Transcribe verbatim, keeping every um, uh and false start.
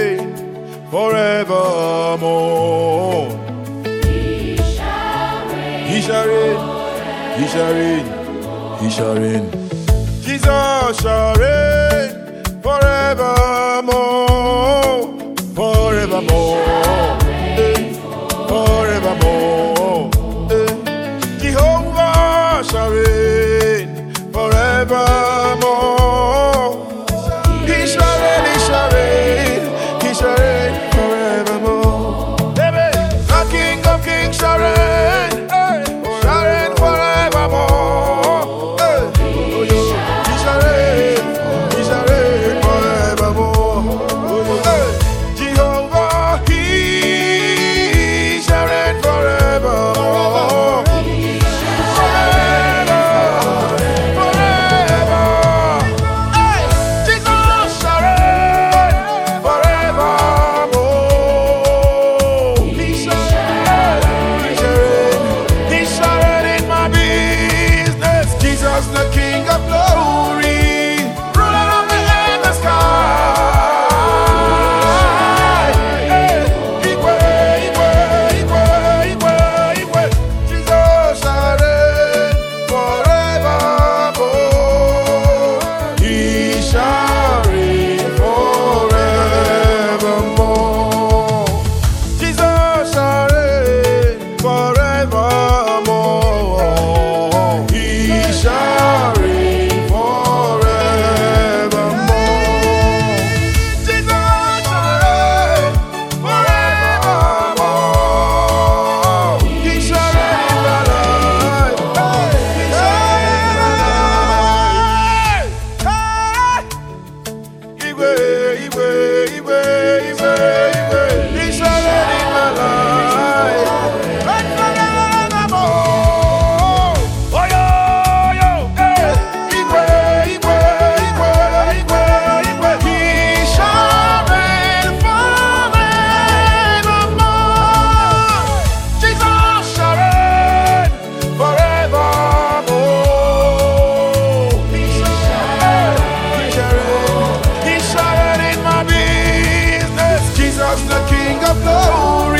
reign forevermore. He shall reign. He shall reign. He shall reign. He shall reign. Jesus shall reign forevermore. Forevermore. Eh, Forevermore. Eh, Jehovah shall reign forevermore. He shall reign, he shall reign, he shall reign forevermore. Baby, the King of Kings shall reign, eh, shall reign forevermore. Eh, He shall reign, he shall reign forevermore. Eh, Jehovah, he shall reign forevermore. Forever, forever. Hey, Jesus shall reign forevermore. He shall reign, he shall reign, he shall reign in my business. Jesus, the King of glory, ruler of the earth and the sky. Hey, Igwe, Igwe, Igwe, Igwe, Igwe. Jesus shall reign forevermore. He shall reign forevermore. Jesus shall reign forevermore. He shall reign forevermore. Jesus shall reign forevermore. He shall reign in my life. He shall reign in my life. Hey, Igwe, Igwe, Igwe, Igwe, Igwe. He shall reign in my life. Reign forevermore. Oh, yo, yo, eh. Igwe, Igwe, Igwe, Igwe, Igwe. He shall reign forevermore. Jesus shall reign forevermore. He shall reign, he shall reign, he shall reign in my business. Jesus, the King of glory.